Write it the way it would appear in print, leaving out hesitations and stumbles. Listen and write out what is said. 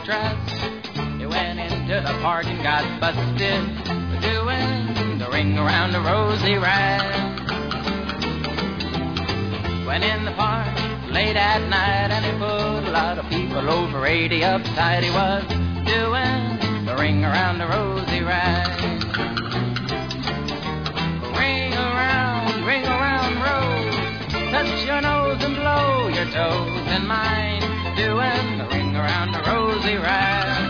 dress. He went into the park and got busted for doing the ring around the rosy red. Went in the park late at night and he put a lot of people over 80 uptight. He was doing the ring around the rosy red. Ring around rose, touch your nose and blow your toes in mine, doing the ring around the rosy rag.